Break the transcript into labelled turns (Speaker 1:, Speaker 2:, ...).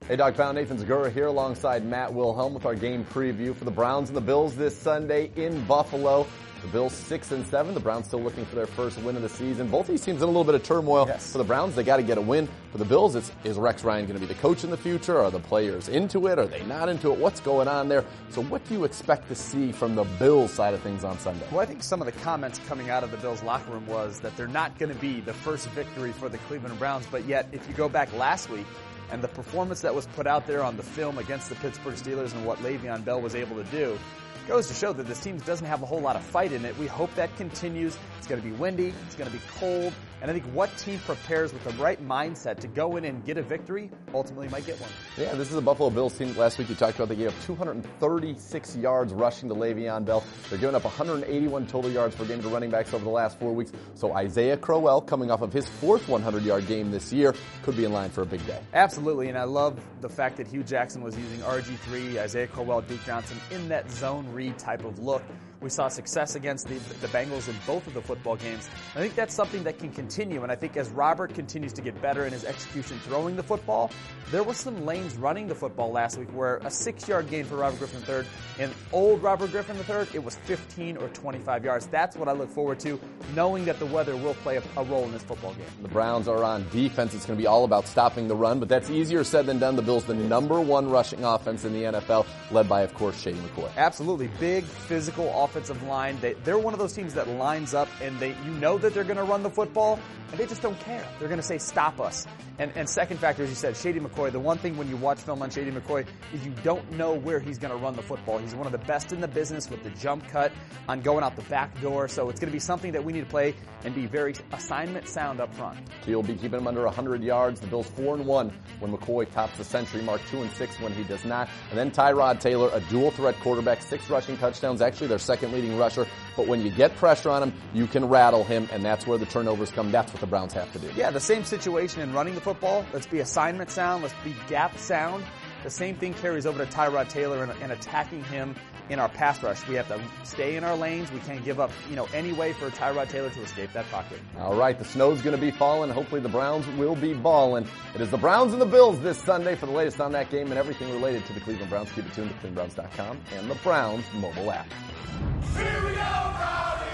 Speaker 1: Hey, Doc Pound, Nathan Zegura here alongside Matt Wilhelm with our game preview for the Browns and the Bills this Sunday in Buffalo. The Bills 6-7. The Browns still looking for their first win of the season. Both these teams in a little bit of turmoil.
Speaker 2: Yes.
Speaker 1: For the Browns, they got to get a win. For the Bills, is Rex Ryan going to be the coach in the future? Are the players into it? Are they not into it? What's going on there? So what do you expect to see from the Bills side of things on Sunday?
Speaker 2: Well, I think some of the comments coming out of the Bills locker room was that they're not going to be the first victory for the Cleveland Browns, but yet if you go back last week, and the performance that was put out there on the film against the Pittsburgh Steelers and what Le'Veon Bell was able to do goes to show that this team doesn't have a whole lot of fight in it. We hope that continues. It's going to be windy. It's going to be cold. And I think what team prepares with the right mindset to go in and get a victory ultimately might get one.
Speaker 1: Yeah, this is a Buffalo Bills team. Last week you talked about they gave up 236 yards rushing to Le'Veon Bell. They're giving up 181 total yards per game to running backs over the last 4 weeks. So Isaiah Crowell, coming off of his fourth 100-yard game this year, could be in line for a big day.
Speaker 2: Absolutely, and I love the fact that Hugh Jackson was using RG3, Isaiah Crowell, Duke Johnson in that zone read type of look. We saw success against the Bengals in both of the football games. I think that's something that can continue, and I think as Robert continues to get better in his execution throwing the football, there were some lanes running the football last week where a 6-yard gain for Robert Griffin III, and old Robert Griffin III, it was 15 or 25 yards. That's what I look forward to, knowing that the weather will play a role in this football game.
Speaker 1: The Browns are on defense. It's going to be all about stopping the run, but that's easier said than done. The Bills, the number one rushing offense in the NFL, led by, of course, Shady McCoy.
Speaker 2: Absolutely. Big, physical offensive line. They're one of those teams that lines up and you know that they're going to run the football, and they just don't care. They're going to say, stop us. And second factor, as you said, Shady McCoy, the one thing when you watch film on Shady McCoy is you don't know where he's going to run the football. He's one of the best in the business with the jump cut on going out the back door. So it's going to be something that we need to play and be very assignment sound up front.
Speaker 1: So you'll be keeping him under 100 yards. The Bills 4-1 when McCoy tops the century mark, 2-6 when he does not. And then Tyrod Taylor, a dual threat quarterback, 6 rushing touchdowns, actually their second leading rusher. But when you get pressure on him, you can rattle him, and that's where the turnovers come. That's what the Browns have to do.
Speaker 2: Yeah, the same situation in running the football. Let's be assignment sound. Let's be gap sound. The same thing carries over to Tyrod Taylor and attacking him in our pass rush. We have to stay in our lanes. We can't give up, any way for Tyrod Taylor to escape that pocket.
Speaker 1: All right, the snow's going to be falling. Hopefully the Browns will be balling. It is the Browns and the Bills this Sunday. For the latest on that game and everything related to the Cleveland Browns, keep it tuned to ClevelandBrowns.com and the Browns mobile app.
Speaker 3: Here we go, Browns!